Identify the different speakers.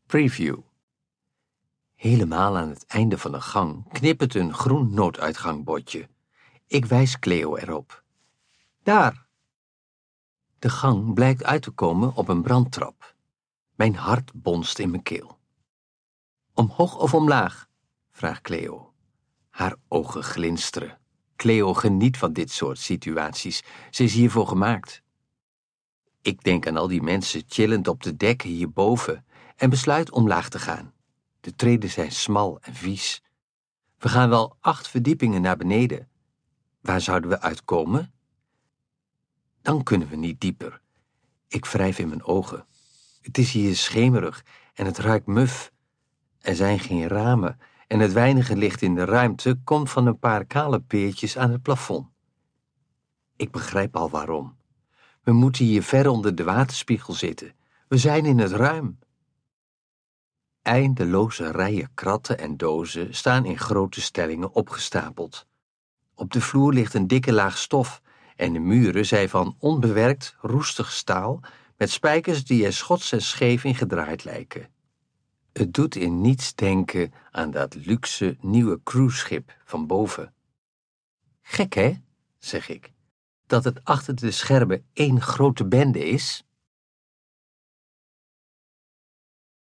Speaker 1: Preview. Helemaal aan het einde van de gang knippert een groen nooduitgangbordje. Ik wijs Cleo erop. Daar! De gang blijkt uit te komen op een brandtrap. Mijn hart bonst in mijn keel. Omhoog of omlaag? Vraagt Cleo. Haar ogen glinsteren. Cleo geniet van dit soort situaties. Ze is hiervoor gemaakt. Ik denk aan al die mensen chillend op de dekken hierboven en besluit omlaag te gaan. De treden zijn smal en vies. We gaan wel 8 verdiepingen naar beneden. Waar zouden we uitkomen? Dan kunnen we niet dieper. Ik wrijf in mijn ogen. Het is hier schemerig en het ruikt muf. Er zijn geen ramen en het weinige licht in de ruimte komt van een paar kale peertjes aan het plafond. Ik begrijp al waarom. We moeten hier ver onder de waterspiegel zitten. We zijn in het ruim. Eindeloze rijen kratten en dozen staan in grote stellingen opgestapeld. Op de vloer ligt een dikke laag stof en de muren zijn van onbewerkt, roestig staal met spijkers die er schots en scheef in gedraaid lijken. Het doet in niets denken aan dat luxe nieuwe cruiseschip van boven. Gek, hè, zeg ik, dat het achter de schermen één grote bende is.